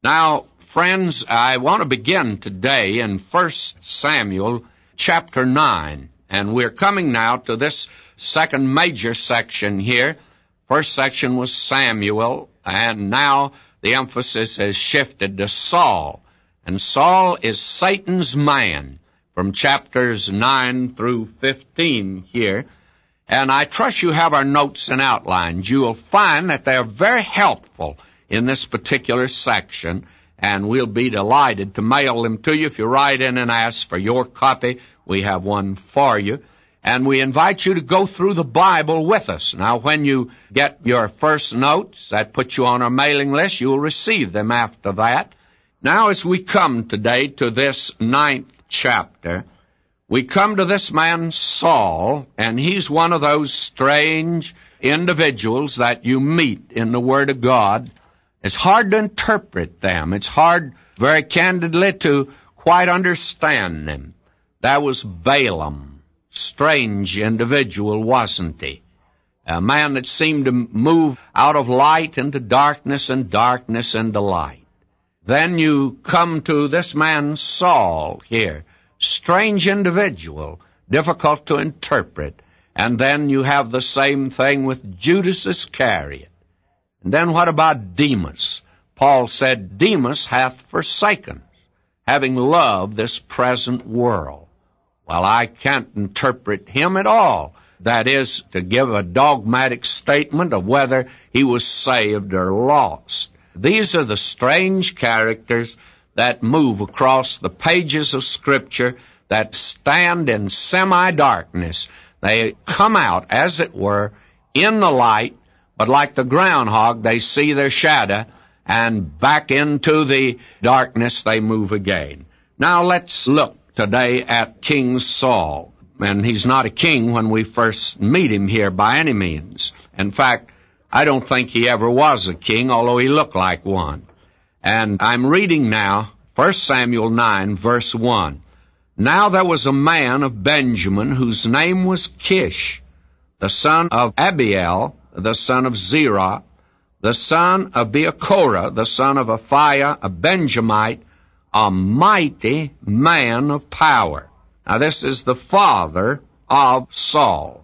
Now, friends, I want to begin today in 1 Samuel chapter 9. And we're coming now to this second major section here. First section was Samuel, and now the emphasis has shifted to Saul. And Saul is Satan's man from chapters 9 through 15 here. And I trust you have our notes and outlines. You will find that they are very helpful in this particular section, and we'll be delighted to mail them to you. If you write in and ask for your copy, we have one for you. And we invite you to go through the Bible with us. Now, when you get your first notes, that puts you on our mailing list. You will receive them after that. Now, as we come today to this 9th chapter, we come to this man Saul, and he's one of those strange individuals that you meet in the Word of God. It's hard to interpret them. It's hard, very candidly, to quite understand them. That was Balaam. Strange individual, wasn't he? A man that seemed to move out of light into darkness and darkness into light. Then you come to this man Saul here. Strange individual, difficult to interpret. And then you have the same thing with Judas Iscariot. And then what about Demas? Paul said, Demas hath forsaken us, having loved this present world. Well, I can't interpret him at all. That is, to give a dogmatic statement of whether he was saved or lost. These are the strange characters that move across the pages of Scripture that stand in semi-darkness. They come out, as it were, in the light, but like the groundhog, they see their shadow, and back into the darkness they move again. Now let's look today at King Saul. And he's not a king when we first meet him here by any means. In fact, I don't think he ever was a king, although he looked like one. And I'm reading now 1 Samuel 9, verse 1. Now there was a man of Benjamin whose name was Kish, the son of Abiel, the son of Zerah, the son of Beachorah, the son of Aphiah, a Benjamite, a mighty man of power. Now this is the father of Saul,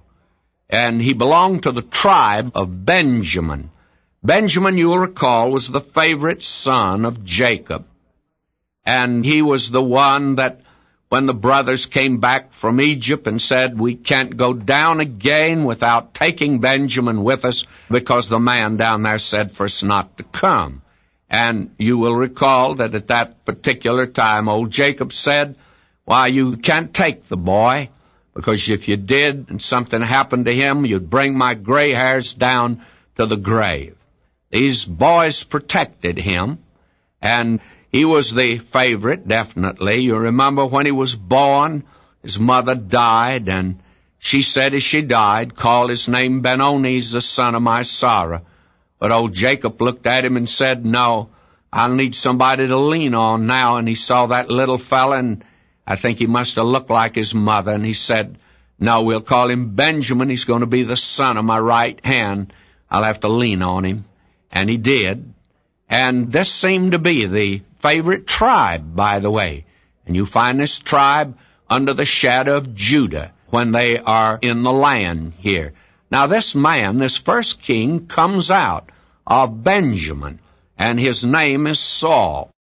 and he belonged to the tribe of Benjamin. Benjamin, you will recall, was the favorite son of Jacob, and he was the one that when the brothers came back from Egypt and said, we can't go down again without taking Benjamin with us because the man down there said for us not to come. And you will recall that at that particular time, old Jacob said, why, you can't take the boy, because if you did and something happened to him, you'd bring my gray hairs down to the grave. These boys protected him, and he was the favorite, definitely. You remember when he was born, his mother died, and she said as she died, called his name Benoni, the son of my sorrow. But old Jacob looked at him and said, no, I'll need somebody to lean on now. And he saw that little fella, and I think he must have looked like his mother, and he said, no, we'll call him Benjamin. He's going to be the son of my right hand. I'll have to lean on him. And he did. And this seemed to be the favorite tribe, by the way. And you find this tribe under the shadow of Judah when they are in the land here. Now this man, this first king, comes out of Benjamin, and his name is Saul.